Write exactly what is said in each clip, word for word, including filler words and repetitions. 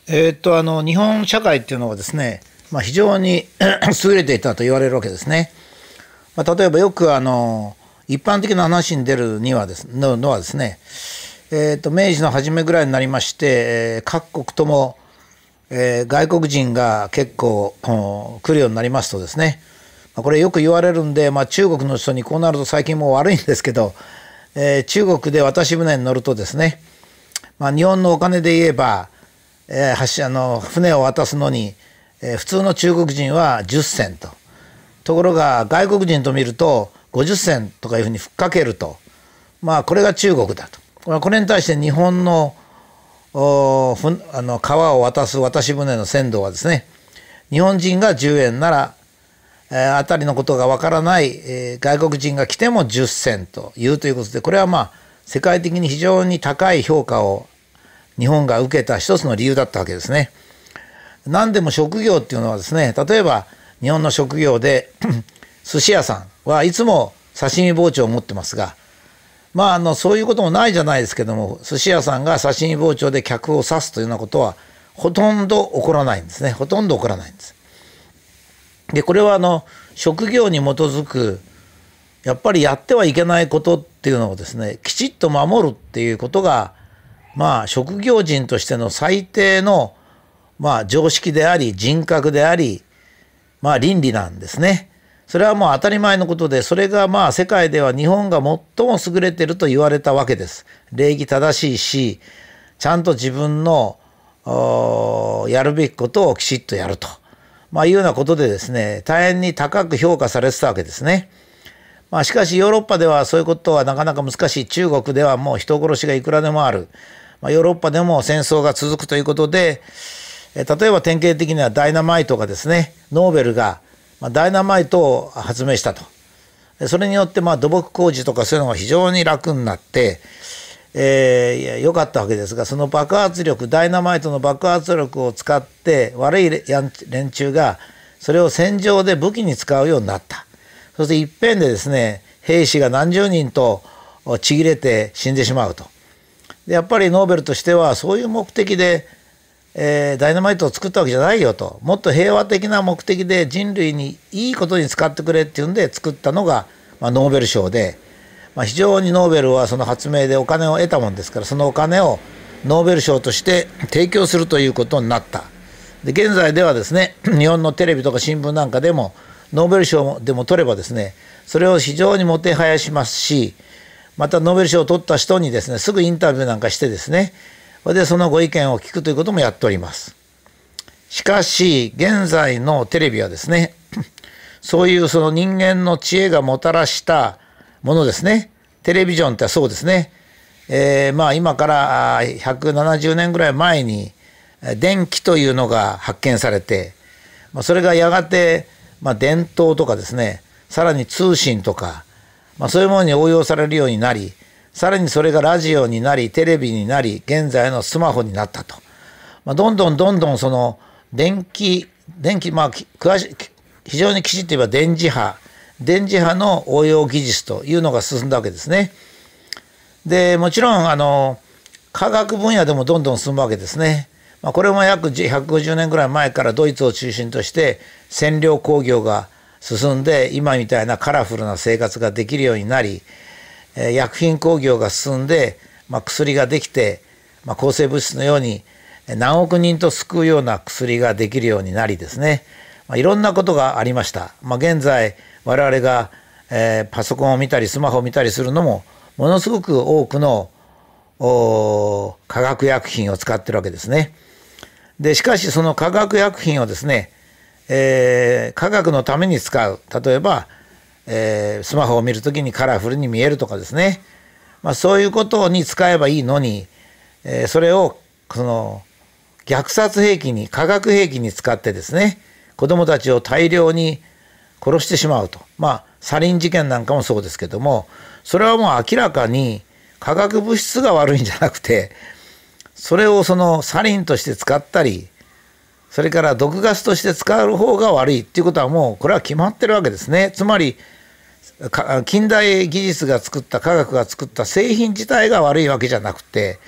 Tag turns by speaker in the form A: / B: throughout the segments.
A: えーっとあの日本社会っていうのはですね、まあ、非常に優れていたと言われるわけですね。まあ、例えばよくあの一般的な話に出るにはですののはですね、えーっと明治の初めぐらいになりまして、えー各国とも、えー外国人が結構こう来るようになりますとですね、まあこれよく言われるんで、まあ、中国の人にこうなると最近もう悪いんですけど、えー中国で渡し船に乗るとですね、まあ、日本のお金で言えば、えー、橋あの船を渡すのに、えー普通の中国人はじゅっ銭と、ところが外国人と見るとごじゅっ銭とかいうふうにふっかけると、まあこれが中国だと。これに対して日本のおふあの川を渡す渡し船の船頭はですね、日本人がじゅうえんなら、えー、あたりのことがわからない、えー外国人が来てもじゅっ銭というということで、これはまあ世界的に非常に高い評価を日本が受けた一つの理由だったわけですね。何でも職業っていうのはですね、例えば日本の職業で寿司屋さんはいつも刺身包丁を持ってますが、まああのそういうこともないじゃないですけども、寿司屋さんが刺身包丁で客を刺すというようなことはほとんど起こらないんですね。ほとんど起こらないんです。でこれはあの職業に基づくやっぱりやってはいけないことっていうのをですね、きちっと守るっていうことが、まあ職業人としての最低のまあ常識であり人格であり、まあ倫理なんですね。それはもう当たり前のことで、それがまあ世界では日本が最も優れていると言われたわけです。礼儀正しいし、ちゃんと自分のおやるべきことをきちっとやると、まあいうようなことでですね、大変に高く評価されてたわけですね。まあしかしヨーロッパではそういうことはなかなか難しい。中国ではもう人殺しがいくらでもある。まあ、ヨーロッパでも戦争が続くということで、え例えば典型的にはダイナマイトがですね、ノーベルがまあダイナマイトを発明したと。それによってまあ土木工事とかそういうのが非常に楽になって、えー、良かったわけですが、その爆発力、ダイナマイトの爆発力を使って悪い連中がそれを戦場で武器に使うようになった。そしていっぺんでですね、兵士が何十人とちぎれて死んでしまうと。でやっぱりノーベルとしてはそういう目的で、えー、ダイナマイトを作ったわけじゃないよと、もっと平和的な目的で人類にいいことに使ってくれっていうんで作ったのが、まあ、ノーベル賞で、まあ、非常にノーベルはその発明でお金を得たもんですから、そのお金をノーベル賞として提供するということになった。で現在ではですね、日本のテレビとか新聞なんかでもノーベル賞でも取ればですね、それを非常にもてはやしますし、またノーベル賞を取った人にですね、すぐインタビューなんかしてですね、それでそのご意見を聞くということもやっております。しかし現在のテレビはですね、そういうその人間の知恵がもたらしたものですね。テレビジョンってそうですね、えー、まあ今からひゃくななじゅうねんぐらい前に電気というのが発見されて、それがやがてまあ電灯とかですね、さらに通信とか、まあ、そういうものに応用されるようになり、さらにそれがラジオになりテレビになり、現在のスマホになったと。まあ、どんどんどんどんその電気電気まあ詳し非常にきちっと言えば電磁波電磁波の応用技術というのが進んだわけですね。でもちろんあの科学分野でもどんどん進むわけですね。まあ、これも約ひゃくごじゅうねんぐらい前からドイツを中心として染料工業が進んで、今みたいなカラフルな生活ができるようになり、えー、薬品工業が進んで、まあ、薬ができて、まあ、抗生物質のように何億人と救うような薬ができるようになりですね、まあ、いろんなことがありました。まあ、現在我々が、えー、パソコンを見たりスマホを見たりするのもものすごく多くの化学薬品を使ってるわけですね。でしかしその化学薬品をですね、えー、科学のために使う、例えば、えー、スマホを見るときにカラフルに見えるとかですね、まあ、そういうことに使えばいいのに、えー、それをその虐殺兵器に化学兵器に使ってですね、子どもたちを大量に殺してしまうと。まあサリン事件なんかもそうですけども、それはもう明らかに化学物質が悪いんじゃなくて、それをそのサリンとして使ったり、それから毒ガスとして使う方が悪いっていうことはもうこれは決まってるわけですね。つまり近代技術が作った科学が作った製品自体が悪いわけじゃなくて、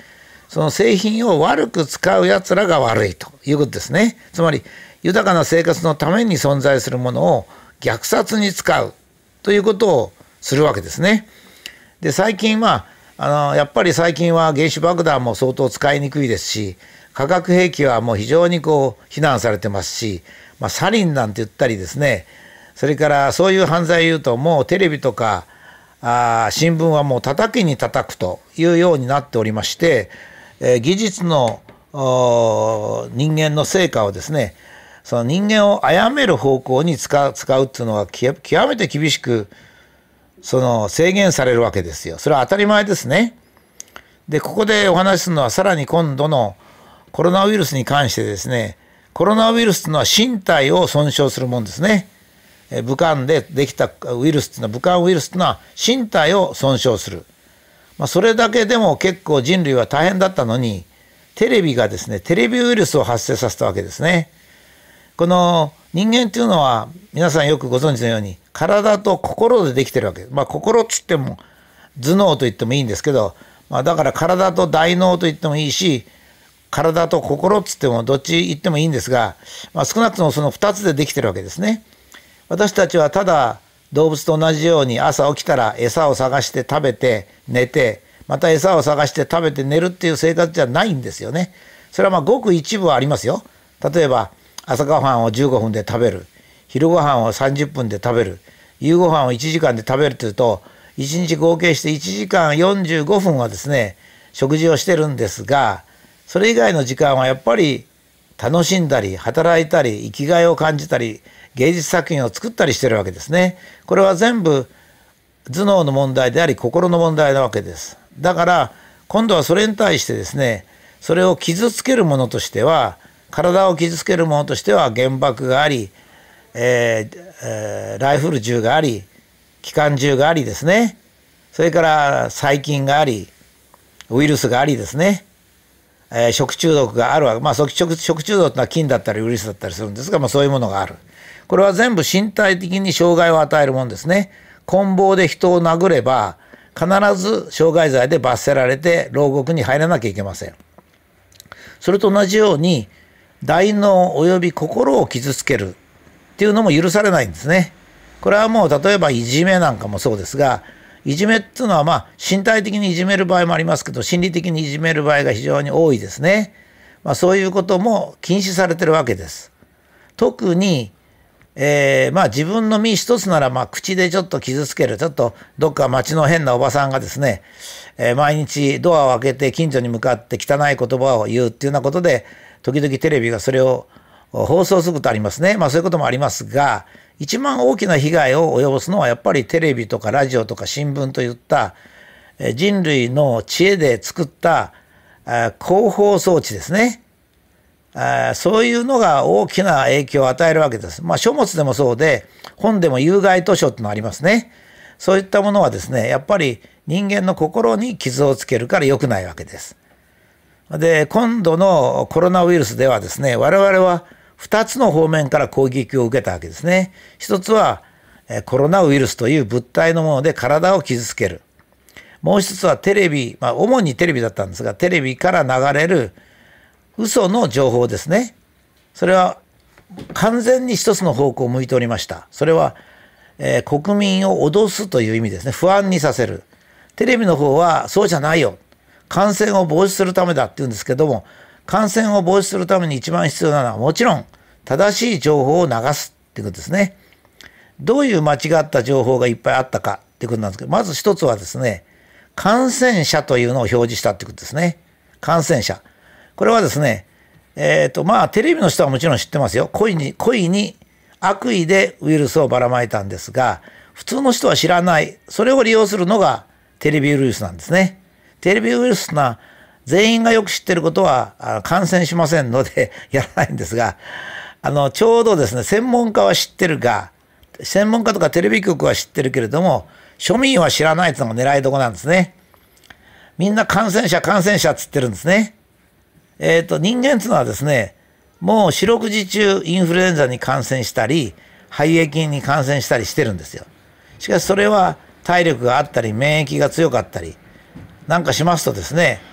A: その製品を悪く使うやつらが悪いということですね。つまり豊かな生活のために存在するものを虐殺に使うということをするわけですね。で最近はあのやっぱり最近は原子爆弾も相当使いにくいですし、化学兵器はもう非常にこう非難されてますし、まあ、サリンなんて言ったりですね、それからそういう犯罪を言うともうテレビとかあ新聞はもう叩きに叩くというようになっておりまして、えー、技術の人間の成果をですね、その人間を殺める方向に使う、使うっていうのは極めて厳しくその制限されるわけですよ。それは当たり前ですね。でここでお話しするのはさらに今度のコロナウイルスに関してですね、コロナウイルスというのは身体を損傷するもんですね。武漢でできたウイルスというのは、武漢ウイルスというのは身体を損傷する。まあ、それだけでも結構人類は大変だったのに、テレビがですね、テレビウイルスを発生させたわけですね。この人間というのは皆さんよくご存知のように体と心でできてるわけです。まあ心っつっても頭脳と言ってもいいんですけど、まあ、だから体と大脳と言ってもいいし、体と心っつってもどっち言ってもいいんですが、まあ、少なくともそのふたつでできてるわけですね。私たちはただ動物と同じように朝起きたら餌を探して食べて寝て、また餌を探して食べて寝るっていう生活じゃないんですよね。それはまあごく一部はありますよ。例えば朝ごはんをじゅうごふんで食べる、昼ごはんをさんじゅっぷんで食べる、夕ごはんをいちじかんで食べるというと、いちにち合計していちじかんよんじゅうごふんはですね食事をしてるんですが、それ以外の時間はやっぱり楽しんだり働いたり生きがいを感じたり芸術作品を作ったりしてるわけですね。これは全部頭脳の問題であり心の問題なわけです。だから今度はそれに対してですね、それを傷つけるものとしては、体を傷つけるものとしては原爆があり、えーえー、ライフル銃があり、機関銃がありですね、それから細菌がありウイルスがありですね、えー、食中毒があるわけ、まあ、食, 食中毒は菌だったりウイルスだったりするんですが、まあ、そういうものがある。これは全部身体的に障害を与えるものですね。棍棒で人を殴れば必ず傷害罪で罰せられて牢獄に入らなきゃいけません。それと同じように大脳及び心を傷つけるっていうのも許されないんですね。これはもう例えばいじめなんかもそうですが、いじめっていうのはまあ身体的にいじめる場合もありますけど、心理的にいじめる場合が非常に多いですね。まあ、そういうことも禁止されてるわけです。特に、えー、まあ自分の身一つならまあ口でちょっと傷つける、ちょっとどっか町の変なおばさんがですね、えー、毎日ドアを開けて近所に向かって汚い言葉を言うっていうようなことで、時々テレビがそれを放送することありますね。まあそういうこともありますが、一番大きな被害を及ぼすのはやっぱりテレビとかラジオとか新聞といった人類の知恵で作った広報装置ですね。そういうのが大きな影響を与えるわけです。まあ書物でもそうで、本でも有害図書ってのありますね。そういったものはですね、やっぱり人間の心に傷をつけるから良くないわけです。で、今度のコロナウイルスではですね、我々はふたつの方面から攻撃を受けたわけですね。一つはコロナウイルスという物体のもので体を傷つける。もう一つはテレビ、まあ主にテレビだったんですが、テレビから流れる嘘の情報ですね。それは完全に一つの方向を向いておりました。それは、えー、国民を脅すという意味ですね。不安にさせる。テレビの方はそうじゃないよ。感染を防止するためだって言うんですけども、感染を防止するために一番必要なのはもちろん正しい情報を流すっていうことですね。どういう間違った情報がいっぱいあったかっていうことなんですけど、まず一つはですね、感染者というのを表示したっていうことですね。感染者。これはですね、えっと、まあテレビの人はもちろん知ってますよ。故意に、故意に悪意でウイルスをばらまいたんですが、普通の人は知らない。それを利用するのがテレビウイルスなんですね。テレビウイルスな全員がよく知ってることは感染しませんのでやらないんですが、あのちょうどですね、専門家は知ってるが、専門家とかテレビ局は知ってるけれども庶民は知らないというのが狙いどころなんですね。みんな感染者感染者っつってるんですね。えっと人間っていうのはですね、もう四六時中インフルエンザに感染したり肺炎菌に感染したりしてるんですよ。しかしそれは体力があったり免疫が強かったりなんかしますとですね、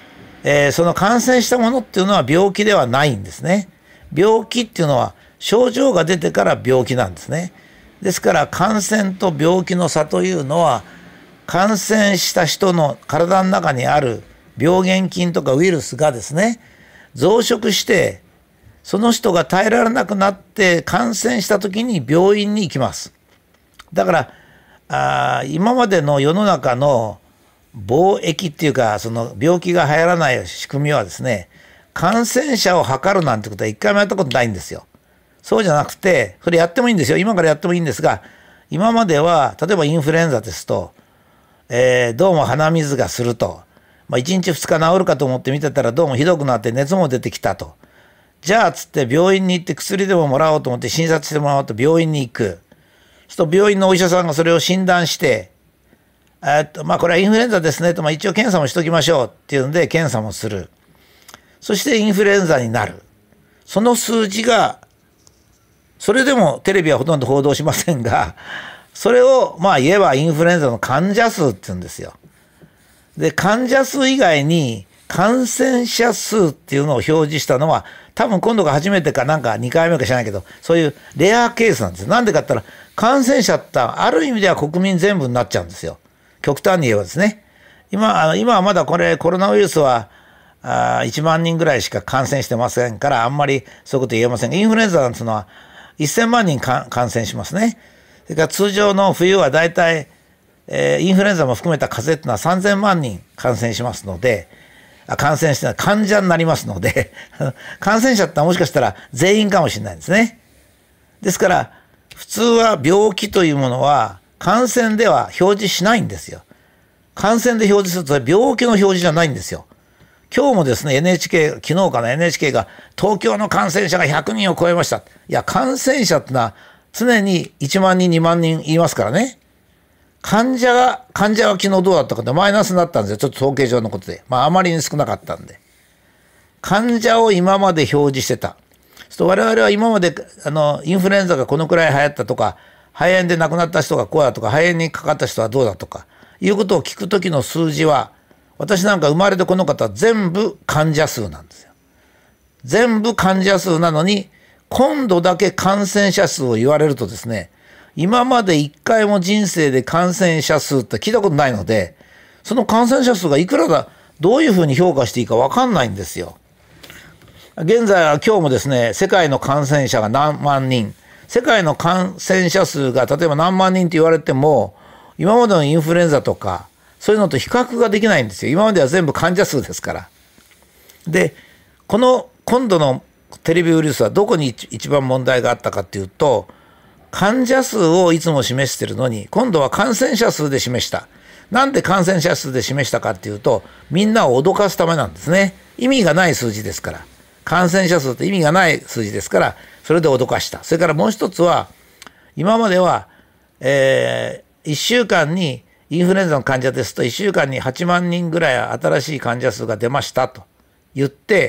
A: えー、その感染したものっていうのは病気ではないんですね。病気っていうのは症状が出てから病気なんですね。ですから感染と病気の差というのは、感染した人の体の中にある病原菌とかウイルスがですね、増殖してその人が耐えられなくなって感染した時に病院に行きます。だからあ今までの世の中の防疫っていうか、その病気が流行らない仕組みはですね、感染者を測るなんてことは一回もやったことないんですよ。そうじゃなくて、それやってもいいんですよ。今からやってもいいんですが、今までは例えばインフルエンザですと、えー、どうも鼻水がすると、まあ、いちにちふつか治るかと思って見てたらどうもひどくなって熱も出てきたと。じゃあつって病院に行って薬でももらおうと思って診察してもらおうと病院に行く。そうすると病院のお医者さんがそれを診断して、えっとまあこれはインフルエンザですねと、まあ、一応検査もしときましょうっていうんで検査もする。そしてインフルエンザになる。その数字が、それでもテレビはほとんど報道しませんが、それをまあ言えばインフルエンザの患者数って言うんですよ。で、患者数以外に感染者数っていうのを表示したのは、多分今度が初めてかなんかにかいめか知らないけど、そういうレアケースなんですよ。なんでかって言ったら、感染者ってある意味では国民全部になっちゃうんですよ。極端に言えばですね。今、あの今はまだこれコロナウイルスはあいちまんにんぐらいしか感染してませんから、あんまりそういうこと言えませんが、インフルエンザなんていうのはせんまんにんか感染しますね。それから通常の冬はだいたい、えー、インフルエンザも含めた風邪っていうのはさんぜんまんにん感染しますので、あ感染して患者になりますので感染者ってのはもしかしたら全員かもしれないんですね。ですから普通は病気というものは感染では表示しないんですよ。感染で表示すると病気の表示じゃないんですよ。今日もですね エヌエイチケー 昨日かな エヌエイチケー が東京の感染者がひゃくにんを超えました。いや感染者ってのは常にいちまんにんにまんにん言いますからね。患者が患者は昨日どうだったかってマイナスになったんですよ。ちょっと統計上のことで、まああまりに少なかったんで、患者を今まで表示してた。そう我々は今まであのインフルエンザがこのくらい流行ったとか、肺炎で亡くなった人がこうだとか、肺炎にかかった人はどうだとかいうことを聞く時の数字は、私なんか生まれてこの方は全部患者数なんですよ。全部患者数なのに、今度だけ感染者数を言われるとですね、今まで一回も人生で感染者数って聞いたことないので、その感染者数がいくらだ、どういうふうに評価していいか分かんないんですよ。現在は今日もですね、世界の感染者が何万人、世界の感染者数が例えば何万人って言われても、今までのインフルエンザとかそういうのと比較ができないんですよ。今までは全部患者数ですから。で、この今度のテレビウイルスはどこに一番問題があったかっていうと、患者数をいつも示しているのに、今度は感染者数で示した。なんで感染者数で示したかっていうと、みんなを脅かすためなんですね。意味がない数字ですから。感染者数って意味がない数字ですから、それで脅かした。それからもう一つは、今までは、えー、いっしゅうかんにインフルエンザの患者ですと、いっしゅうかんにはちまんにんぐらい新しい患者数が出ましたと言って、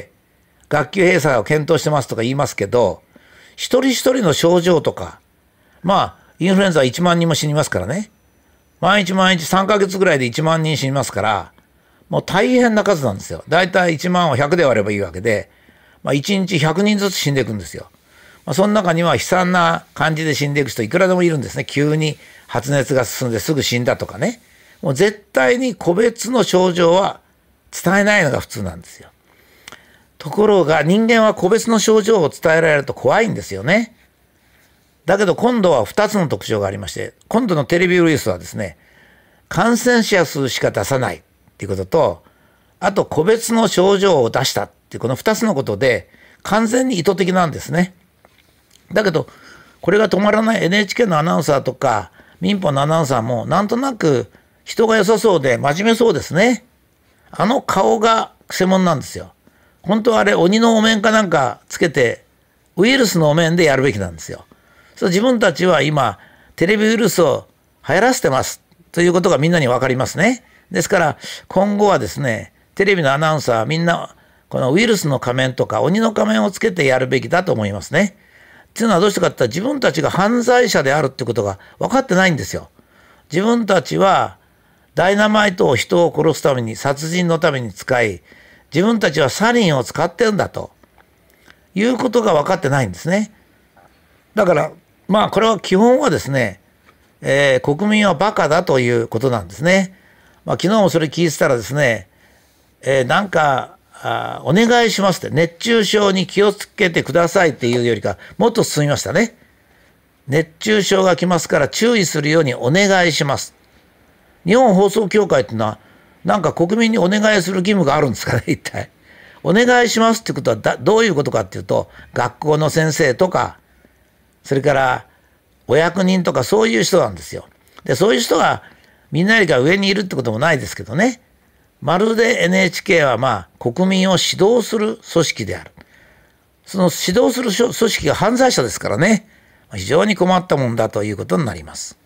A: 学級閉鎖を検討してますとか言いますけど、一人一人の症状とか、まあ、インフルエンザはいちまんにんも死にますからね。毎日毎日さんかげつぐらいでいちまんにん死にますから、もう大変な数なんですよ。だいたいいちまんをひゃくで割ればいいわけで、まあ、いちにちひゃくにんずつ死んでいくんですよ。まあ、その中には悲惨な感じで死んでいく人いくらでもいるんですね。急に発熱が進んですぐ死んだとかね。もう絶対に個別の症状は伝えないのが普通なんですよ。ところが人間は個別の症状を伝えられると怖いんですよね。だけど今度はふたつの特徴がありまして、今度のテレビウイルスはですね、感染者数しか出さないっていうことと、あと個別の症状を出したっていうこのふたつのことで完全に意図的なんですね。だけどこれが止まらない エヌエイチケー のアナウンサーとか民放のアナウンサーもなんとなく人が良さそうで真面目そうですね。あの顔がくせ者なんですよ。本当はあれ鬼のお面かなんかつけてウイルスのお面でやるべきなんですよ。そう自分たちは今テレビウイルスを流行らせてますということがみんなに分かりますね。ですから今後はですね、テレビのアナウンサーはみんなこのウイルスの仮面とか鬼の仮面をつけてやるべきだと思いますね。っていうのはどうしてかって言ったら、自分たちが犯罪者であるってことが分かってないんですよ。自分たちはダイナマイトを人を殺すために、殺人のために使い、 自分たちはサリンを使ってるんだということが分かってないんですね。だからまあこれは基本はですね、えー、国民はバカだということなんですね。まあ、昨日もそれ聞いてたらですね、えー、なんかあお願いしますって、熱中症に気をつけてくださいっていうよりかもっと進みましたね。熱中症が来ますから注意するようにお願いします。日本放送協会っていうのはなんか国民にお願いする義務があるんですかね、一体。お願いしますってことはだどういうことかっていうと、学校の先生とかそれからお役人とかそういう人なんですよ。でそういう人がみんなよりか上にいるってこともないですけどね。まるで エヌエイチケー はまあ国民を指導する組織である。その指導する組織が犯罪者ですからね。非常に困ったもんだということになります。